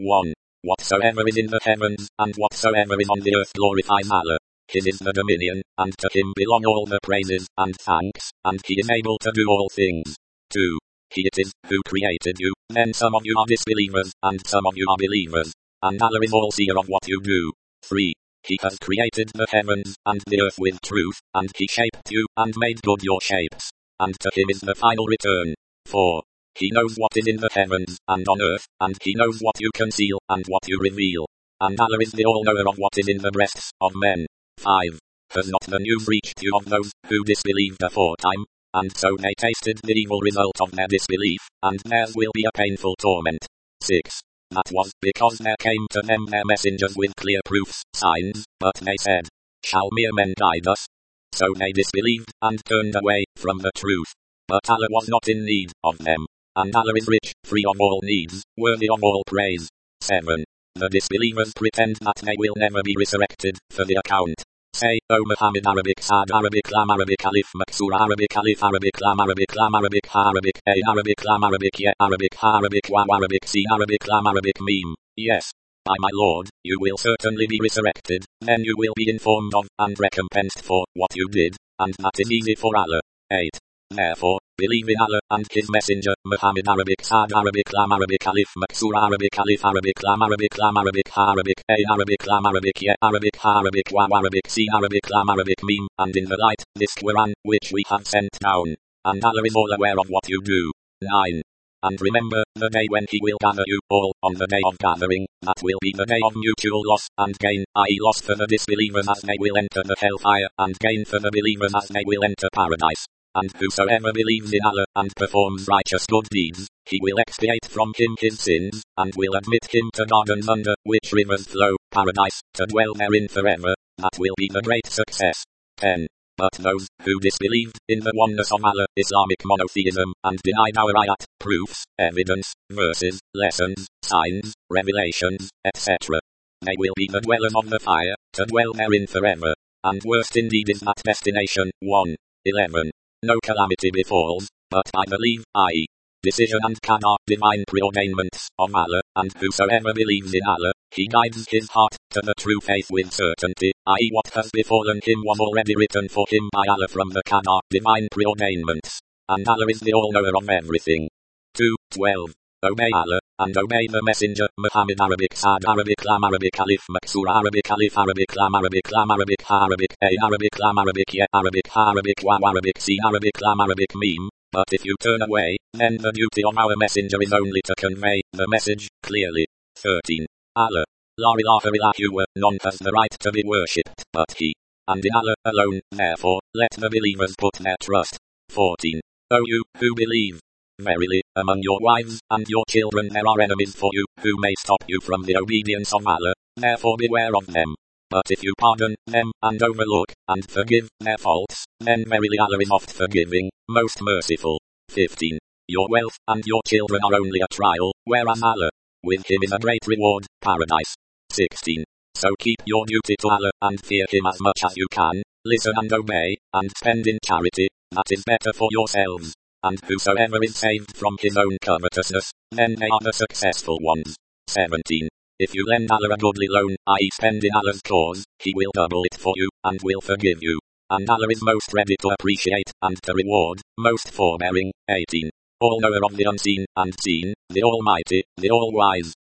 1. Whatsoever is in the heavens, and whatsoever is on the earth glorifies Allah. His is the dominion, and to him belong all the praises, and thanks, and he is able to do all things. 2. He it is, who created you, then some of you are disbelievers, and some of you are believers. And Allah is all seer of what you do. 3. He has created the heavens, and the earth with truth, and he shaped you, and made good your shapes. And to him is the final return. 4. He knows what is in the heavens, and on earth, and he knows what you conceal, and what you reveal. And Allah is the all-knower of what is in the breasts of men. 5. Has not the news reached you of those who disbelieved aforetime? And so they tasted the evil result of their disbelief, and theirs will be a painful torment. 6. That was because there came to them their messengers with clear proofs, signs, but they said, shall mere men guide us? So they disbelieved, and turned away from the truth. But Allah was not in need of them. And Allah is rich, free of all needs, worthy of all praise. 7. The disbelievers pretend that they will never be resurrected, for the account. Say, O Muhammad, Arabic Sad, Arabic Lam, Arabic Alif Maksura, Arabic Alif, Arabic Lam, Arabic Lam, Arabic Ha, Arabic A, Arabic Lam, Arabic Ye, Arabic Ha, Arabic Waw, Arabic C, Arabic Lam, Arabic Meme. Yes, by my Lord, you will certainly be resurrected, then you will be informed of, and recompensed for, what you did, and that is easy for Allah. 8. Therefore, believe in Allah, and His Messenger, Muhammad, Arabic Sad, Arabic Lam, Arabic Alif Maksura, Arabic Alif, Arabic Lam, Arabic Lam, Arabic Ha, Arabic A, Arabic Lam, Arabic Ye, Arabic Ha, Arabic Waw, Arabic C, Arabic Lam, Arabic Meme, and in the light, this Quran, which we have sent down. And Allah is all aware of what you do. 9. And remember, the day when He will gather you all, on the day of gathering, that will be the day of mutual loss and gain, i.e. loss for the disbelievers as they will enter the hellfire, and gain for the believers as they will enter paradise. And whosoever believes in Allah, and performs righteous good deeds, He will expiate from him his sins, and will admit him to gardens under which rivers flow, paradise, to dwell therein forever. That will be the great success. 10. But those who disbelieved in the oneness of Allah, Islamic monotheism, and denied our ayat, proofs, evidence, verses, lessons, signs, revelations, etc. They will be the dwellers of the fire, to dwell therein forever. And worst indeed is that destination. 1. 11. No calamity befalls, but by belief, i.e. decision and qada, divine preordainments of Allah, and whosoever believes in Allah, He guides his heart to the true faith with certainty, i.e. what has befallen him was already written for him by Allah from the qada, divine preordainments. And Allah is the all-knower of everything. 2. 12. Obey Allah, and obey the Messenger, Muhammad, Arabic Sad, Arabic Lam, Arabic Alif Maksura, Arabic Alif, Arabic Lam, Arabic Lam, Arabic Ha, Arabic A, Arabic Lam, Arabic Ye, Arabic Ha, Arabic Waw, Arabic C, Arabic Lam, Arabic Meme. But if you turn away, then the duty of our Messenger is only to convey the message clearly. 13. Allah. La ilaha illahu, none has the right to be worshipped but He. And in Allah alone, therefore, let the believers put their trust. 14. O you who believe. Verily, among your wives and your children there are enemies for you, who may stop you from the obedience of Allah, therefore beware of them. But if you pardon them, and overlook, and forgive their faults, then verily Allah is oft forgiving, most merciful. 15. Your wealth and your children are only a trial, whereas Allah, with Him is a great reward, paradise. 16. So keep your duty to Allah, and fear Him as much as you can, listen and obey, and spend in charity, that is better for yourselves. And whosoever is saved from his own covetousness, then they are the successful ones. 17. If you lend Allah a goodly loan, i.e. spend in Allah's cause, He will double it for you, and will forgive you. And Allah is most ready to appreciate, and to reward, most forbearing. 18. All-knower of the unseen, and seen, the Almighty, the All-Wise.